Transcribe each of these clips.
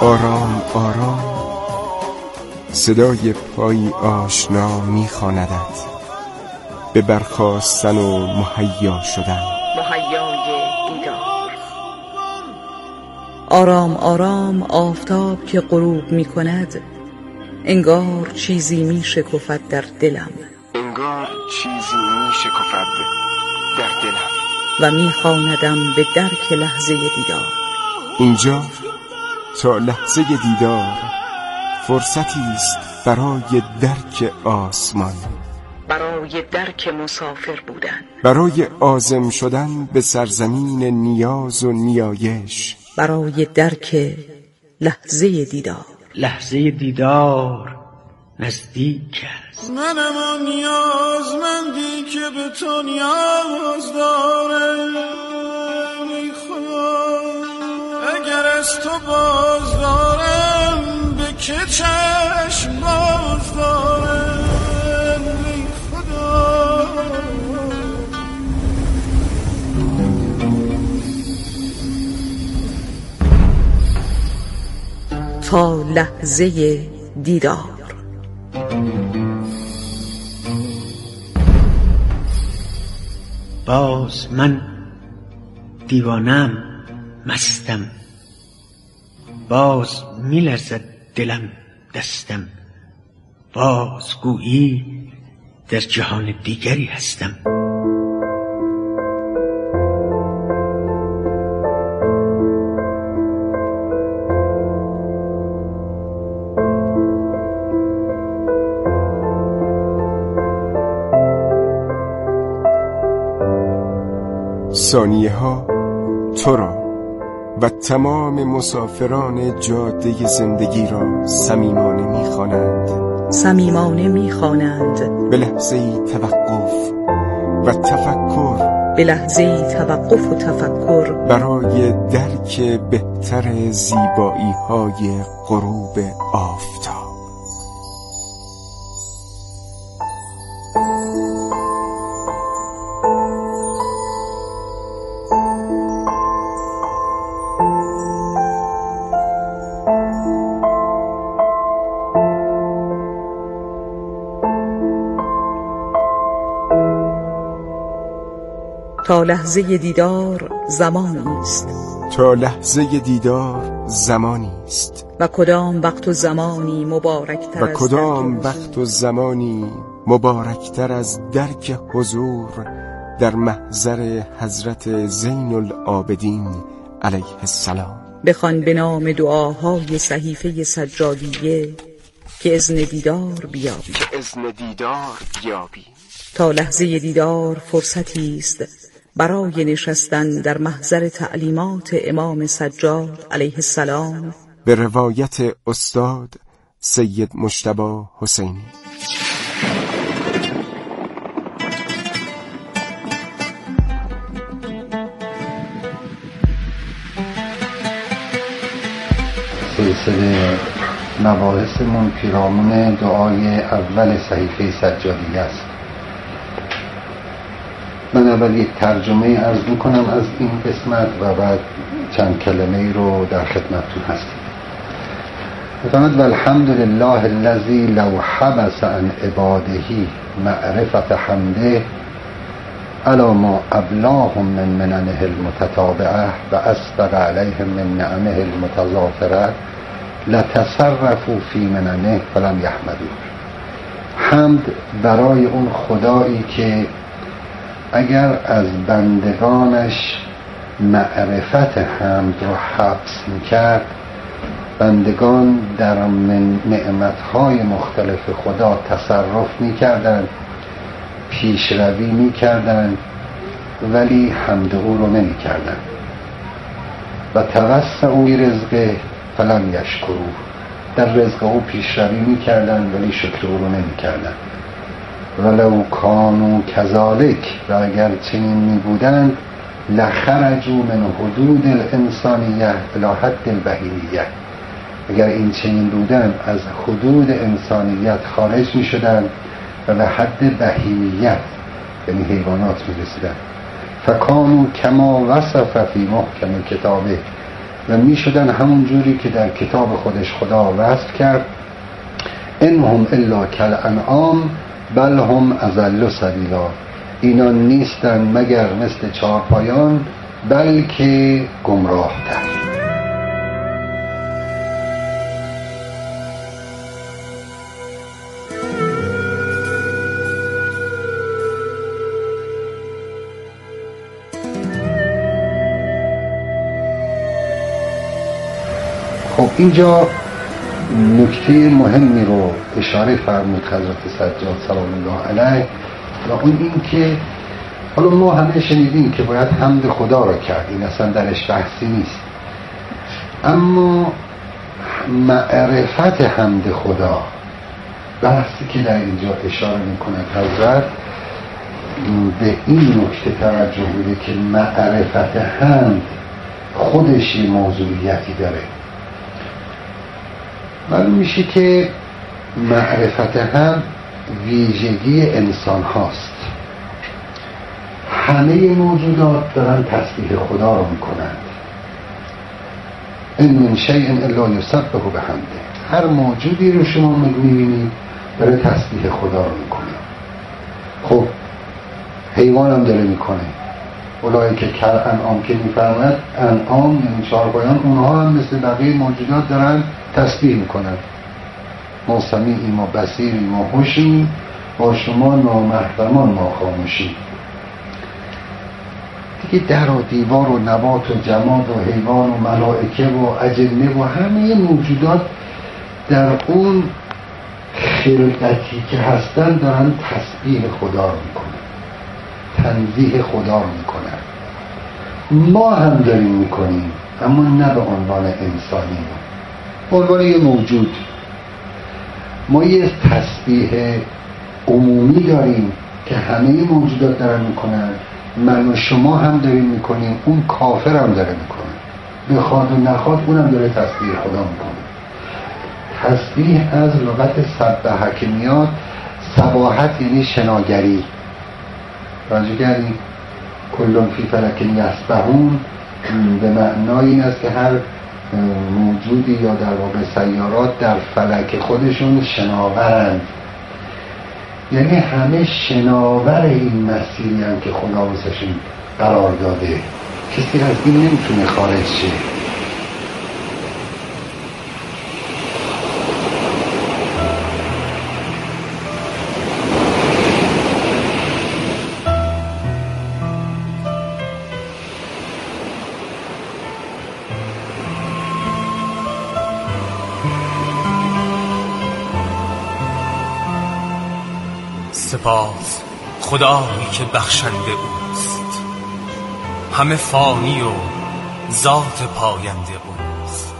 آرام آرام صدای پایی آشنا میخواندت به برخاستن و مهیا شدن. مهیای دیدار. آرام آرام آفتاب که غروب می کند، انگار چیزی می شکفد در دلم، انگار چیزی می شکفد در دلم و می خواندم به درک لحظه دیدار. اینجا تا لحظه دیدار فرصتی است برای درک آسمان، برای درک مسافر بودن، برای عازم شدن به سرزمین نیاز و نیایش، برای درک لحظه دیدار. لحظه دیدار نزدیک است. منم آن نیازمندی که به تو نیاز دارم. ای خدا اگر از تو باز دارم به که چشم باز دارم. ای خدا تا لحظه دیدار. باز من دیوانم، مستم، باز میلرزد دلم دستم، باز گویی در جهان دیگری هستم. ثانیه ها تو را و تمام مسافران جاده زندگی را صمیمانه می‌خوانند، صمیمانه می‌خوانند به لحظه‌ای توقف و تفکر، به لحظه‌ای توقف و تفکر برای درک بهتر زیبایی‌های غروب آفتاب. تا لحظه دیدار زمانی است، تا لحظه دیدار زمانی است و کدام وقت و زمانی مبارکتر و کدام وقت و زمانی مبارکتر از درک حضور در محضر حضرت زین العابدین علیه السلام. بخوان به نام دعاهای صحیفه سجادیه که اذن دیدار بیابی، تا لحظه دیدار فرصتی است برای نشستن در محضر تعلیمات امام سجاد علیه السلام، به روایت استاد سید مجتبی حسینی. سلسله مباحثمون پیرامون دعای اول صحیفه سجادیه است. من اول یک ترجمه عرض میکنم از این قسمت و بعد چند کلمه رو در خدمتتون هستم. بفرمایید والحمد لله الذی لو حبس عن عباده معرفت حمده علی ما ابلاهم من مننه المتتابعه و اسبغ علیهم من نعمه المتضافره لتصرفوا فی مننه فلم یحمدوه. حمد برای اون خدایی که اگر از بندگانش معرفت حمد رو حبس میکرد، بندگان در نعمتهای مختلف خدا تصرف میکردن، پیشروی میکردن، ولی حمد او رو نمیکردن. و توسعوا فی رزقه فلم یشکروه، در رزق او پیشروی میکردن ولی شکر او رو نمیکردن. ولو کانوا کذالک، و اگر چنین می بودند لخرجوا من حدود الانسانیه الی حد البهیمیه، اگر این چنین بودند از حدود انسانیت خارج می شدند و به حد بهیمیت یعنی حیوانات می رسیدند. فکانوا کما وصف فی محکم کتابه، و می شدن همون جوری که در کتاب خودش خدا وصف کرد انهم الا کالانعام بل هم اضل سبیلا، اینا نیستن مگر مثل چهارپایان بلکه گمراه تر. خب اینجا نکته مهمی رو اشاره فرمود حضرت سجاد سلام الله علیه و اون این که حالا ما همه شنیدیم که باید حمد خدا رو کرد، این اصلا درش بحثی نیست، اما معرفت حمد خدا بحثی که در اینجا اشاره میکند حضرت به این نکته توجه میده که معرفت حمد خودش موضوعیتی داره. معلوم میشه که معرفت هم ویژگی انسان هاست. همه موجودات دارن تسبیح خدا رو میکنند. ان من شیء الا یسبح بحمده، هر موجودی رو شما میبینید داره تسبیح خدا رو میکنه. خب حیوان هم داره میکنه، اولایی که کالانعام که میفرمد انعام یعنی چهارپایان، اونها هم مثل بقیه موجودات دارن تسبیح میکنن. ما سمیعیم و بصیریم و هوشیم، با شما نامحرمان ما خاموشیم. دیگه در و دیوار و نبات و جماد و حیوان و ملائکه و اجنه و همه موجودات در اون خلقتی که هستن دارن تسبیح خدا رو میکنن، تنزیه خدا رو میکنن. ما هم داریم میکنیم، اما نه به عنوان انسانی، به عنوان یه موجود. ما یه تسبیح عمومی داریم که همه موجودات دارن میکنن، من و شما هم داریم میکنیم، اون کافر هم داره میکنه، بخواد و نخواد اونم داره تسبیح خدا میکنه. تسبیح از لغت سبحه که میاد، سباحت یعنی شناگری. راجع کردیم کلون فی فلک یسبحون، به معنای این است که هر موجودی یا در واقع سیارات در فلک خودشون شناورند، یعنی همه شناور این مسیری هم که خدا واسهشون قرار داده، کسی از این نمیتونه خارج شه. سپاس خدایی که بخشنده اوست، همه فانی و ذات پاینده اوست.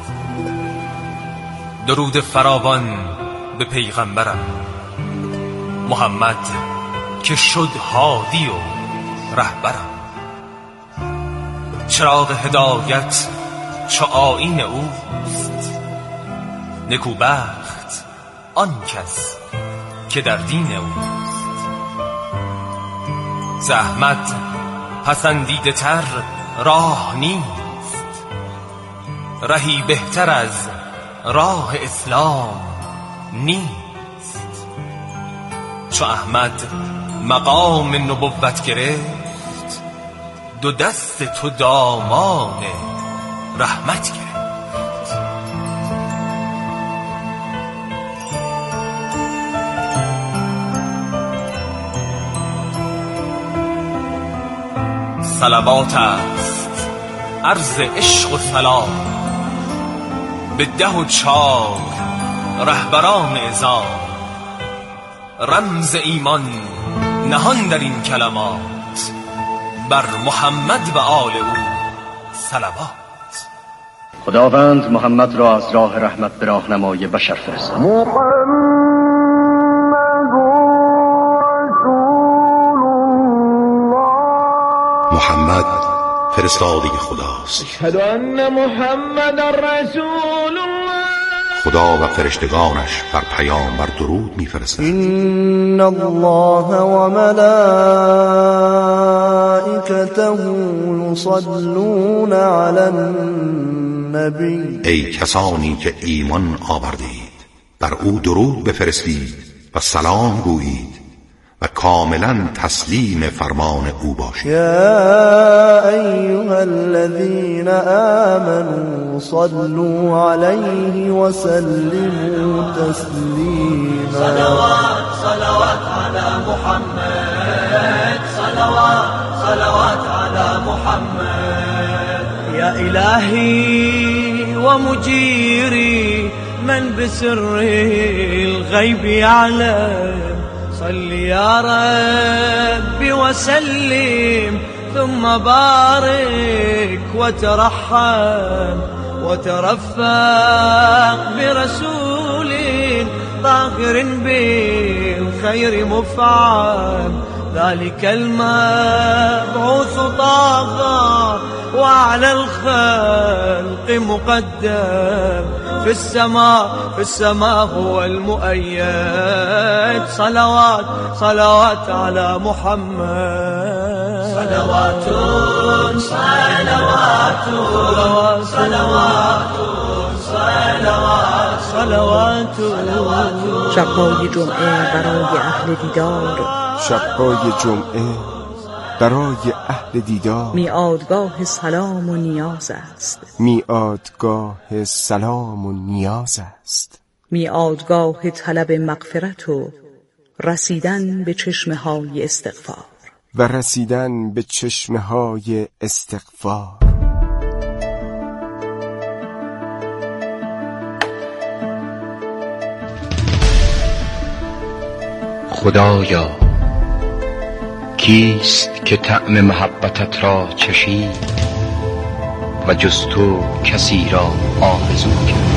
درود فراوان به پیغمبرم محمد که شد هادی و رهبرم. چراغ هدایت چو آیین اوست، نکوبخت آن کس که در دین اوست. زحمت پسندیده تر راه نیست، رهی بهتر از راه اسلام نیست. چو احمد مقام نبوت گرفت، دو دست تو دامان رحمت گرفت. صلوات است عرض عشق و سلام، به 10 و 4 رهبران عظام. رمز ایمان نهان در این کلمات، بر محمد و آل او صلوات. خداوند محمد را از راه رحمت به راهنمای بشر فرستاد. محمد فرستاده خداست. اشهد ان محمد رسول الله. خدا و فرشتگانش بر پیامبر درود می‌فرستند. ان الله و ملائکته یصلون علی النبی النبی. ای کسانی که ایمان آوردید بر او درود بفرستید و سلام گویید و کاملا تسلیم فرمان او باشید. یا ایها الذین آمنوا صلوا علیه و سلموا تسلیما. صلوات علی محمد، صلوات علی محمد. یا الهی و مجیری من بسر الغیب یعلم. صل يا ربي وسلم ثم بارك وترحم وترفق برسول طاهر بالخير مفعم. ذلك المبعوث طه وعلى الخلق مقدم. في السماء هو المؤيد. صلوات على محمد. صلوات شب‌های جمعه برای اهل دیدار، شب‌های جمعه برای اهل دیدار میعادگاه سلام و نیاز است. میعادگاه سلام و نیاز است. میعادگاه طلب مغفرت و رسیدن به چشمه‌های استغفار. و رسیدن به چشمه‌های استغفار. خدایا کیست که طعم محبتت را چشید و جز تو کسی را آرزو کرد.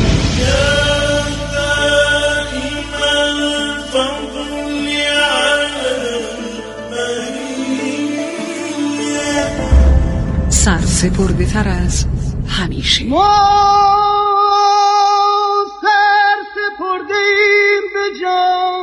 سرسپرده تر از همیشه. سرسپردیم به جان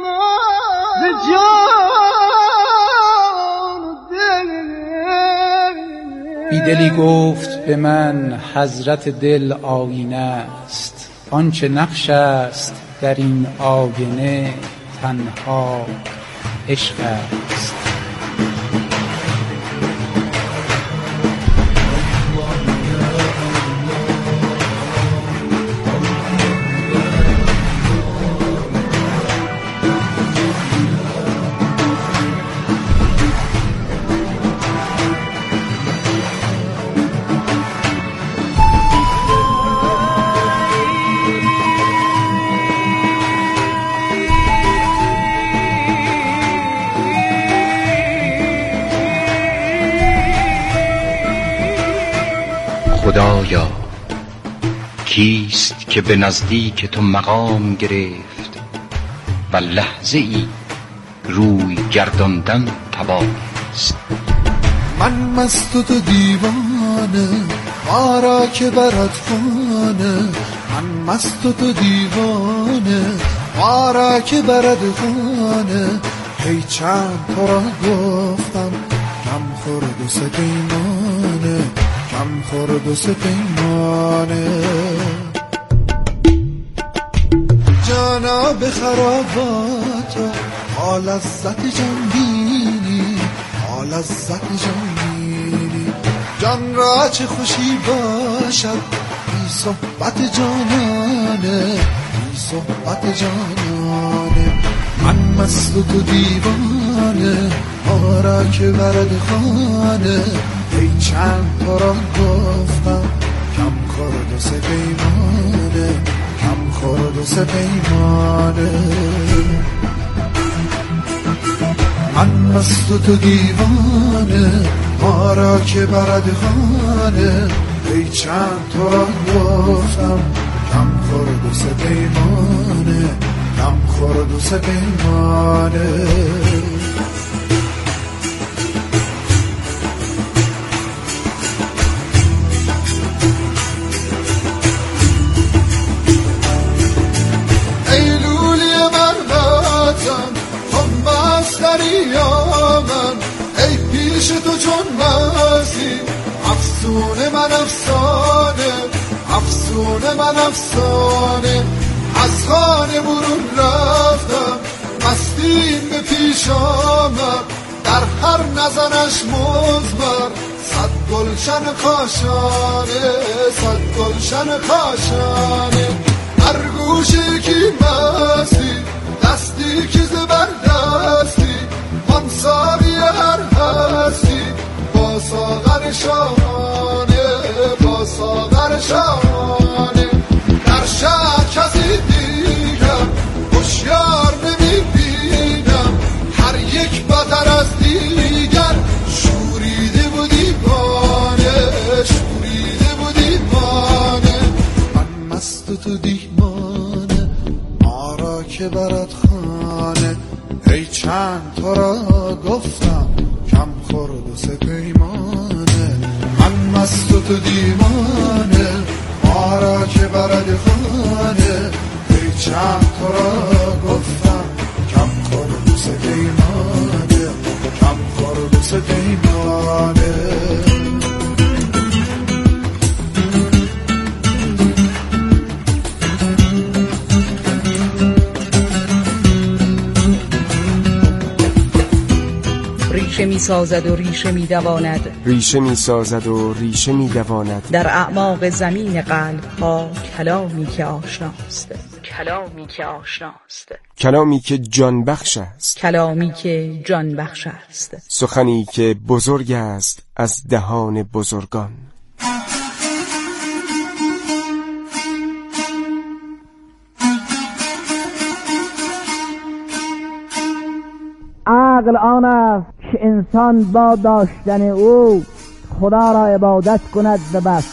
بیدلی گفت به من حضرت دل آینه است، آنچه نقش است در این آینه تنها عشق است. خدایا کیست که به نزدیک تو مقام گرفت و لحظه ای روی گرداندن توانست. من مست و تو دیوانه آرا که برات خانه. من مست و تو دیوانه آرا که برات خانه. هی چند تو را گفتم کم خورد و سپیمانه، کم خورد و سپیمانه. جانا به خراباتا تا لذت جان بینی، تا لذت جان بینی. جان را چه خوشی باشد بی صحبت جانانه، بی صحبت جانانه. من مست و تو دیوانه آرا که برد خانه. ای چند تو را گفتم کم خورد و سپیمانه، کم خورد و سپیمانه. من مست و تو دیوانه آرا که برد خانه. ای چند تو را گفتم کم خورد و سپیمانه، کم خورد و سپیمانه. ای پیش تو چون مزی افسونه من افسانه. من افسانه. از خانه برون رفتم مستیم به پیش آمد، در هر نظرش مزمر صد گلشن کاشانه، صد گلشن کاشانه. هر گوشه کی مستی دستی که زبردستی، من ساقی هر هستی با ساغر شاهانه، با ساغر شاهانه. در شهر کسی دیگر هوشیار نمیبینم، هر یک بتر از دیگر شوریده و دیوانه، شوریده و دیوانه. من مست و تو دیوانه، ما را که برد خانه. ای چند تو را گفتم کم خورد و سپیمانه. من مست و تو دیوانه، ما را که برد خانه. ای چند تو را گفتم کم خورد و سپیمانه، کم خورد و سپیمانه. ریشه می سازد و ریشه می دواند، ریشه می سازد و ریشه می دواند. در اعماق زمین قلب ها کلامی که آشناست، کلامی که آشناست. کلامی که جان بخش است، کلامی که جان بخش است. سخنی که بزرگ است از دهان بزرگان. عقل آن است که انسان با داشتن او خدا را عبادت کند و بس.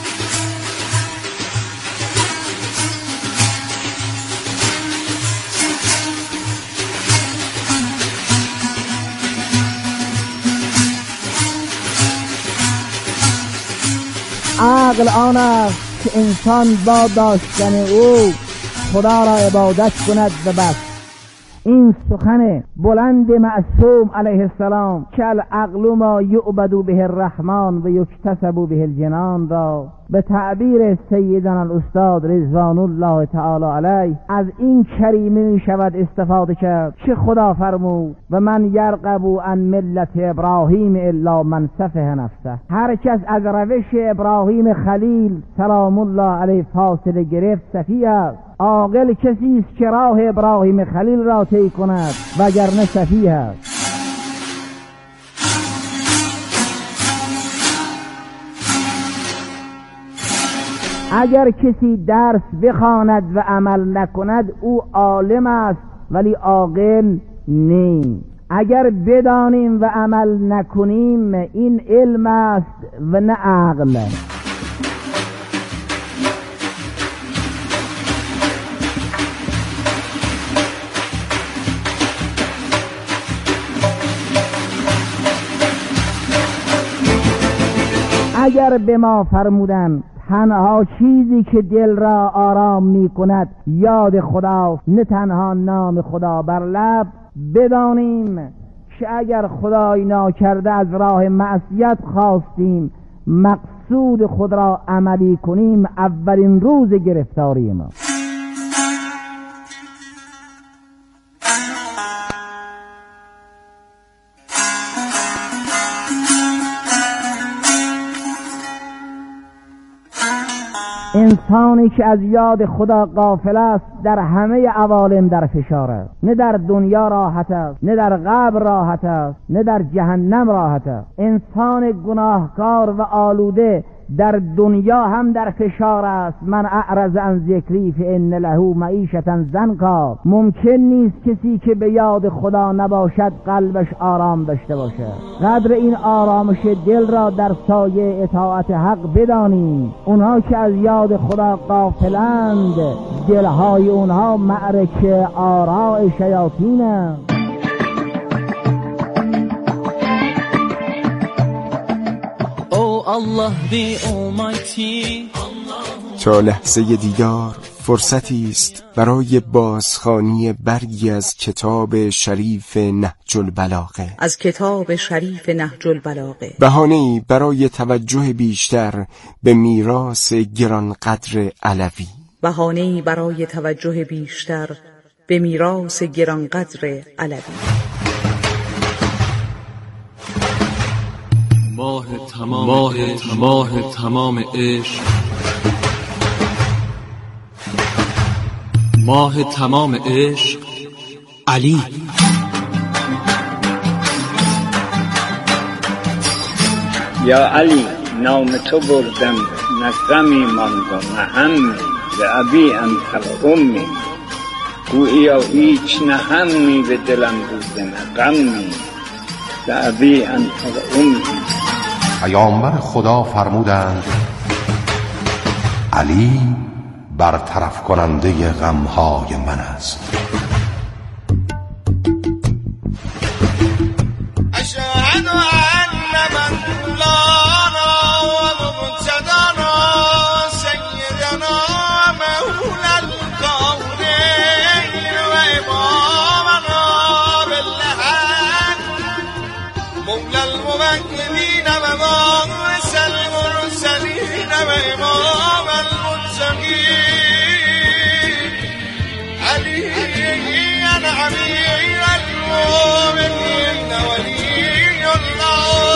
عقل آن است که انسان با داشتن او خدا را عبادت کند و بس. این سخن بلند معصوم علیه السلام که العقل ما یعبد به الرحمن و یکتسب به الجنان را به تعبیر سیدنا الاستاد رضوان الله تعالی علیه از این کریمه می شود استفاده کرد که خدا فرمود و من یرغب عن ملت ابراهیم الا من سفه نفسه. هر کس از روش ابراهیم خلیل سلام الله علیه فاصله گرفت سفیه است. عاقل کسی است که راه ابراهیم خلیل را طی کند وگرنه سفیه است. اگر کسی درس بخواند و عمل نکند او عالم است ولی عاقل نیست. اگر بدانیم و عمل نکنیم این علم است و نه عقل. اگر به ما فرمودن تنها چیزی که دل را آرام می کند یاد خداست نه تنها نام خدا بر لب، بدانیم که اگر خدای ناکرده از راه معصیت خواستیم مقصود خود را عملی کنیم اولین روز گرفتاری ما. انسانی که از یاد خدا غافل است در همه عوالم در فشار است. نه در دنیا راحت است، نه در قبر راحت است، نه در جهنم راحت است. انسان گناهکار و آلوده در دنیا هم در فشار است. من اعرض عن ذکری فان له معیشة ضنکا. ممکن نیست کسی که به یاد خدا نباشد قلبش آرام داشته باشد. قدر این آرامش دل را در سایه اطاعت حق بدانیم. اونها که از یاد خدا غافلند دلهای اونها معرکه آراء شیاطین است. تا لحظه دیدار فرصتی است برای بازخوانی برگی از کتاب شریف نهج البلاغه. از کتاب شریف نهج البلاغه. بهانه‌ای برای توجه بیشتر به میراث گرانقدر علوی. بهانه‌ای برای توجه بیشتر به میراث گرانقدر علوی. ماه تمام عشق، ماه تمام عشق علی. یا علی نام تو بردم، نه غمی ماند و نه همی، به ابی انت و امی. گوییا هیچ نه همی به دلم بوده نه غمی، به ابی انت و امی. پیامبر خدا فرمودند علی برطرف کننده غمهای من است. اشهد ان مولانا و مبتدانا سیدنا مولا الکونین و امامنا بالحق مولا الموحدین و باعث المرسلین و امام المتقین علی امیر المؤمنین ولی الله.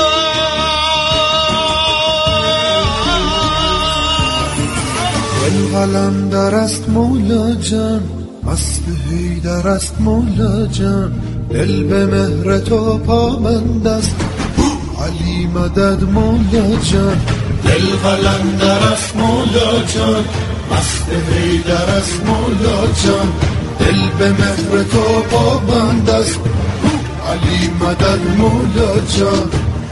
قلم در است مولا جان، مست حیدر است مولا جان، دل به مهر تو پابند است علی مدد مولا جان. دل قلم در است مولا جان، مست حیدر است مولا جان، دل به مهر تو پابند است علی مدد مولا جان.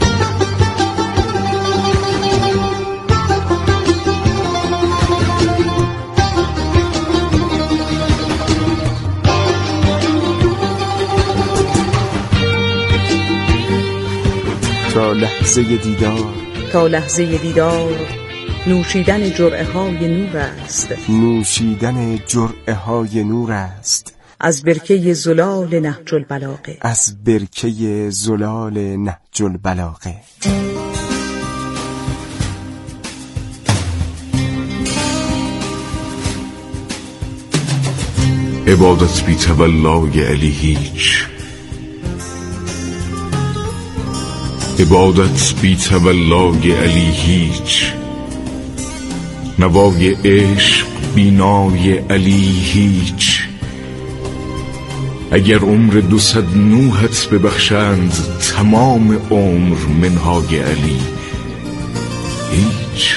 تا لحظه دیدار، تا لحظه دیدار نوشیدن جرعه های نور است. نوشیدن جرعه های نور است. از برکه زلال نهج البلاغه. از برکه زلال نهج البلاغه. عبادت بی تولای علی هیچ، عبادت بی تولای علی هیچ، نوای عشق بینای علی هیچ. اگر عمر 200 نوحت ببخشند تمام عمر منهای علی هیچ.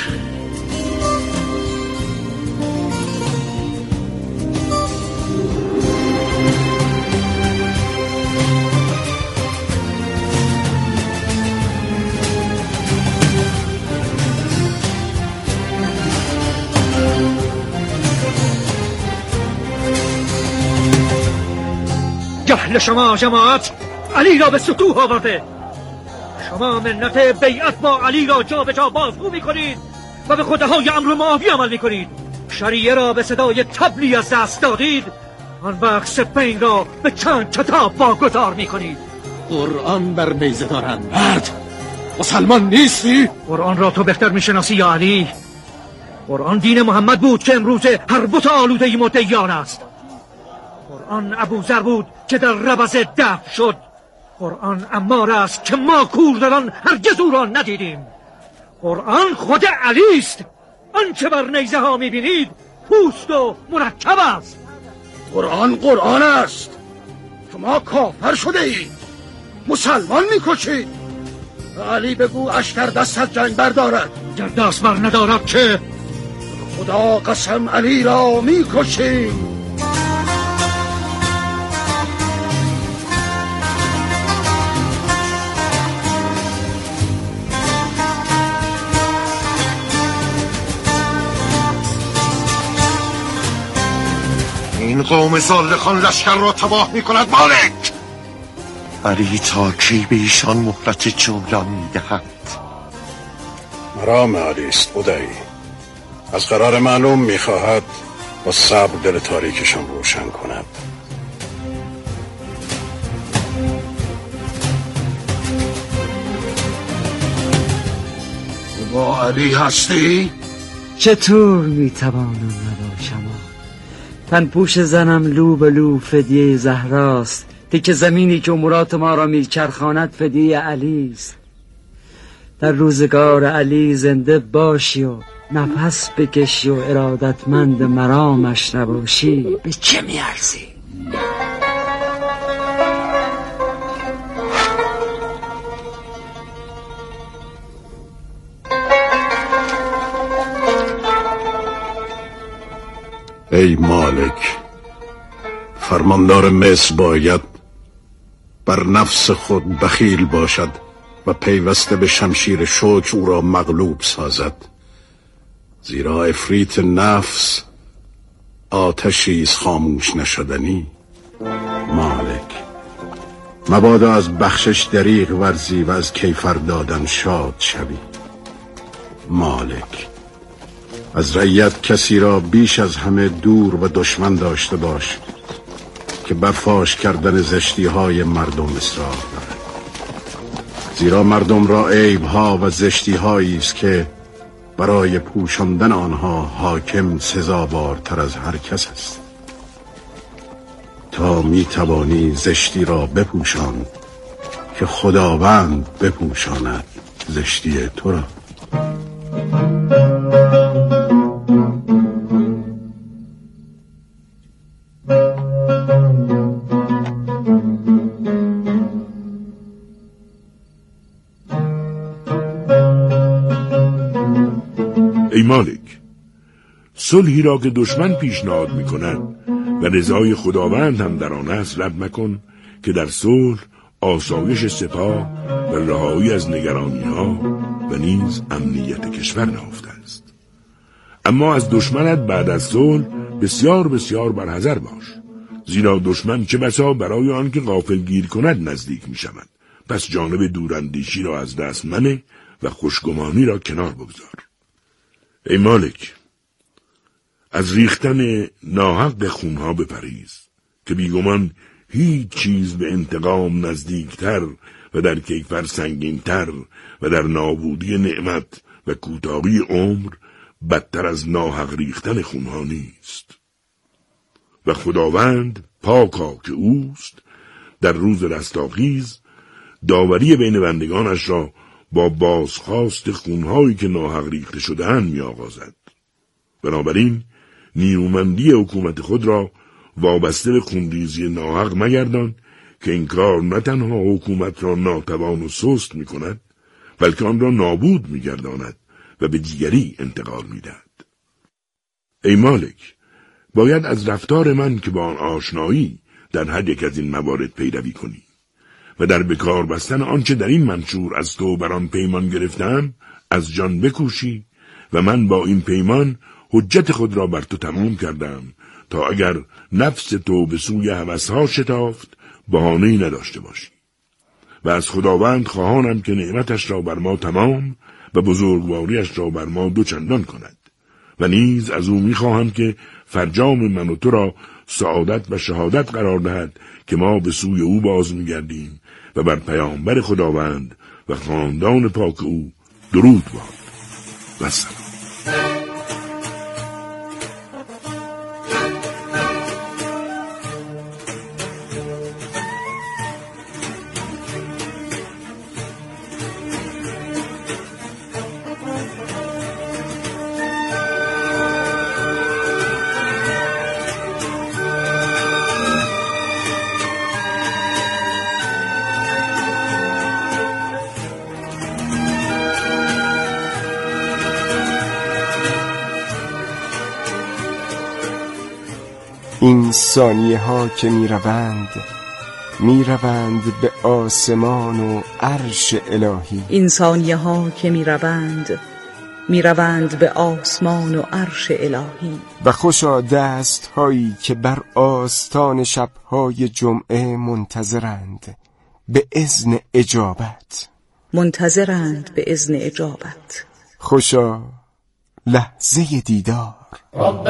جهل شما جماعت علی را به سطوح آورده. شما منت بیعت با علی را جا به جا بازگو می‌کنید و به خودهای امر معاویه عمل می‌کنید. شریعه را به صدای طبلی از دست دادید، آن وقت سپین را به چند کتاب واگذار می‌کنید. قرآن بر بیضه دارند. مرد مسلمان نیستی؟ قرآن را تو بهتر می‌شناسی یا علی. قرآن دین محمد بود که امروز هر بت آلوده مدعیان است. قرآن ابوذر بود که در ربض دفن شد. قرآن عمار است که ما کوردران هرگز او را ندیدیم. قرآن خود علی است. آنچه بر نیزه ها میبینید پوست و مرکب است. قرآن قرآن است. شما کافر شده اید، مسلمان میکشید. علی بگو اشتر دست از جنگ بردارد. گر دست بر ندارد که خدا قسم علی را میکشید. این قوم زالخان لشکر را تباه می کند. مالک علی تا کی به ایشان مهلت جولان می دهد؟ مرام علی است بودایی. از قرار معلوم می خواهد با صبر دل تاریکشان روشن کند. با علی هستی؟ چطور میتوانم نباشم؟ تن پوش زنم لو به لو فدیه زهراست، تیک زمینی که امورات ما را میچرخاند فدیه علی است. در روزگار علی زنده باشی و نفس بکشی و ارادتمند مرامش نباشی به چه میارزی؟ ای مالک، فرماندار مصر باید بر نفس خود بخیل باشد و پیوسته به شمشیر شکر او را مغلوب سازد، زیرا عفریت نفس آتشی است خاموش نشدنی. مالک، مبادا از بخشش دریغ ورزی و از کیفر دادن شاد شوی. مالک، از رعیت کسی را بیش از همه دور و دشمن داشته باش که برفاش کردن زشتی های مردم اصرار دارد، زیرا مردم را عیبها و زشتی هایی است که برای پوشاندن آنها حاکم سزاوارتر از هر کس است. تا می توانی زشتی را بپوشان که خداوند بپوشاند زشتی تو را. ای مالک، صلحی را که دشمن پیشنهاد می‌کند و رضای خداوند هم در آن است رد مکن که در صلح آسایش سپاه و رهایی از نگرانی‌ها و نیز امنیت کشور نهفته است. اما از دشمنت بعد از صلح بسیار بسیار برحذر باش، زیرا دشمن چه بسا برای آن که غافلگیر کند نزدیک می‌شود. پس جانب دوراندیشی را از دست منه و خوشگمانی را کنار بگذار. ای مالک، از ریختن ناحق خونها بپرهیز که بیگمان هیچ چیز به انتقام نزدیکتر و در کیفر سنگینتر و در نابودی نعمت و کوتاهی عمر بدتر از ناحق ریختن خونها نیست. و خداوند پاکا که اوست در روز رستاخیز داوری بین بندگانش را با بازخواست خونهایی که ناحق ریخته شده‌اند می‌آغازد. بنابراین نیرومندی حکومت خود را وابسته به خونریزی ناحق مگردان که این کار نه تنها حکومت را ناتوان و سست می‌کند، بلکه آن را نابود می‌گرداند و به دیگری انتقال می‌دهد. ای مالک، باید از رفتار من که با آن آشنایی در هر یک از این موارد پیروی کنی و در بکار بستن آنچه در این منشور از تو بر آن پیمان گرفتم از جان بکوشی و من با این پیمان حجت خود را بر تو تمام کردم تا اگر نفس تو به سوی هوسها شتافت بهانه‌ای نداشته باشی. و از خداوند خواهانم که نعمتش را بر ما تمام و بزرگواریش را بر ما دوچندان کند و نیز از او می‌خواهم که فرجام من و تو را سعادت و شهادت قرار دهد که ما به سوی او باز می‌گردیم و بر پیامبر خداوند و خاندان پاک او درود باد و سلام. این ثانیه ها که میروند به آسمان و عرش الهی. این ثانیه ها که میروند به آسمان و عرش الهی. و خوشا دست هایی که بر آستان شبهای جمعه منتظرند به اذن اجابت. خوشا لحظه دیدار.